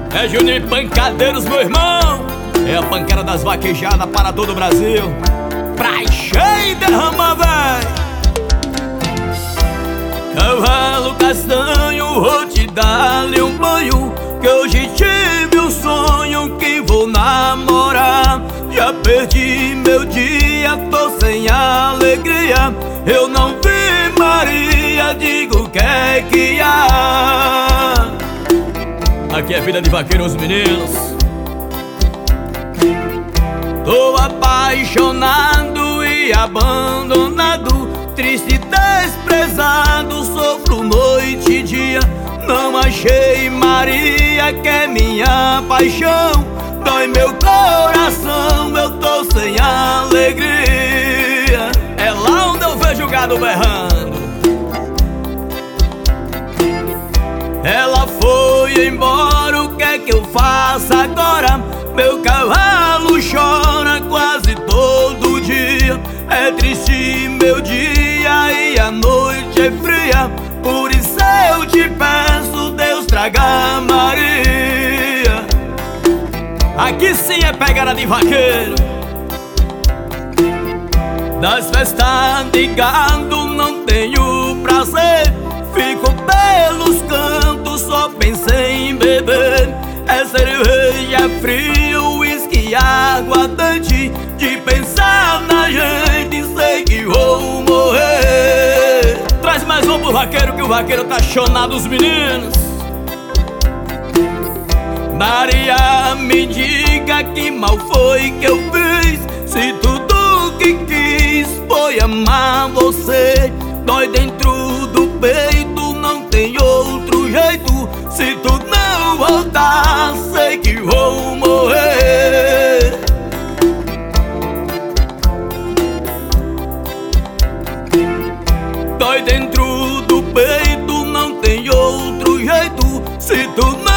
É Juninho Pancadeiros, meu irmão. É a pancada das vaquejadas para todo o Brasil. Pra encher e derramar, véi. Cavalo castanho, vou te dar-lhe um banho, que hoje tive um sonho que vou namorar. Já perdi meu dia, tô sem alegria. Eu não vi Maria, digo o que é que há. Aqui é vida de vaqueiro, os meninos. Tô apaixonado e abandonado, triste e desprezado, sofro noite e dia. Não achei Maria, que é minha paixão. Dói meu coração, eu tô sem alegria. É lá onde eu vejo o gado berrando. Ela foi embora, o que é que eu faço agora? Meu cavalo chora quase todo dia. É triste meu dia e a noite é fria. Por isso eu te peço, Deus traga Maria. Aqui sim é pegada de vaqueiro. Das festas de gado não tenho prazer. Fico pelos cantos, só pensei em beber. É cerveja fria, uísque e aguardente. De pensar na gente, sei que vou morrer. Traz mais um pro vaqueiro, que o vaqueiro tá chonado, os meninos. Maria, me diga que mal foi que eu fiz, se tudo que quis foi amar você. Dói dentro do peito, não tem outro jeito. Se tu não voltar, sei que vou morrer. Dói dentro do peito, não tem outro jeito. Se tu não